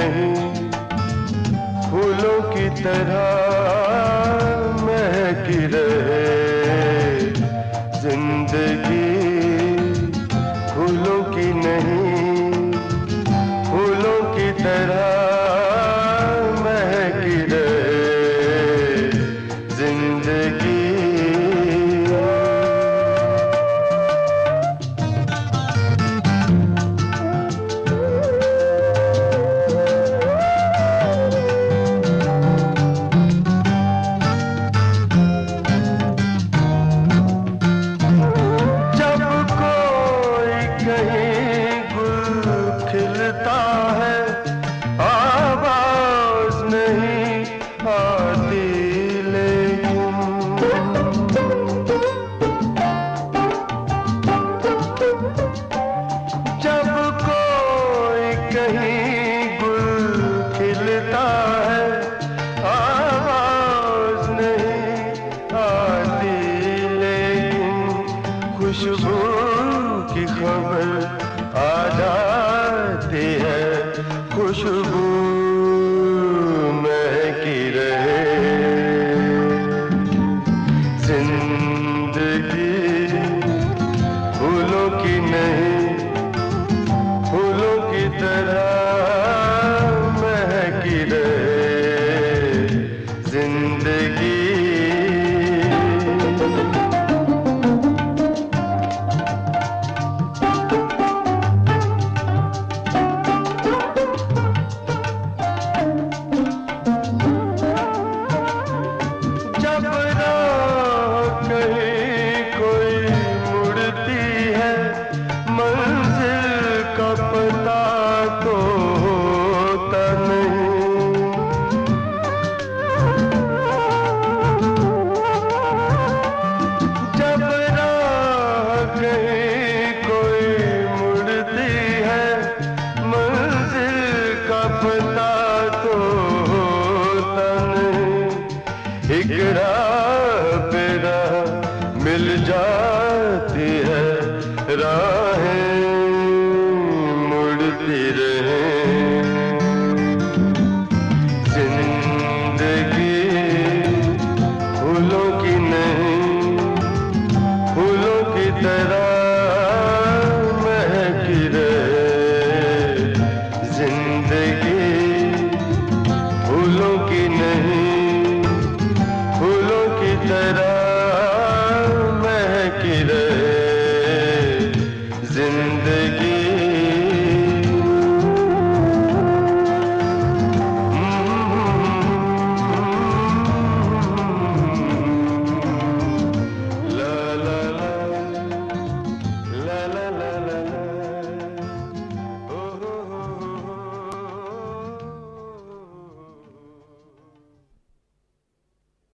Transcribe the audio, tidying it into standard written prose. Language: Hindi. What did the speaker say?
नहीं, फूलों की तरह महकी रहे जिंदगी। फूलों की नहीं, फूलों की तरह महकी रहे जिंदगी। खिलता है आवाज नहीं आती, लेकिन जब कोई कहीं गुल खिलता है आवाज नहीं आती, लेकिन खुशबू की खबर आ जाती है, खुशबू